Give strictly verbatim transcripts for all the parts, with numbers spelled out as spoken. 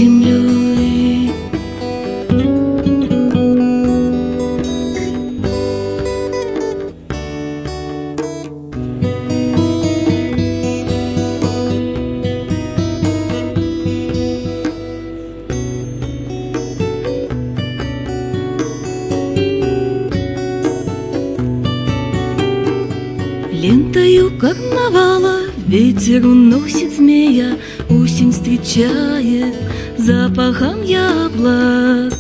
землей. Лентою карнавала ветер уносит змея, осень встречает запахом яблок.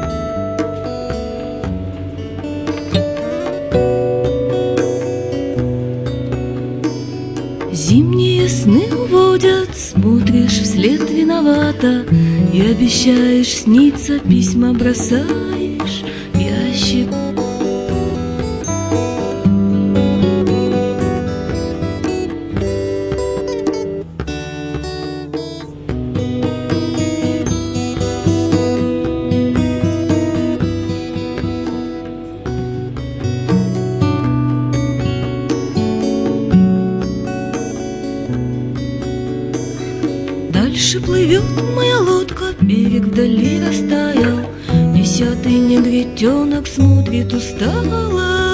Зимние сны уводят, смотришь вслед виновата и обещаешь сниться, письма бросаешь в ящик. Дальше плывет моя лодка, берег вдали растаял, десятый негритенок смотрит устало.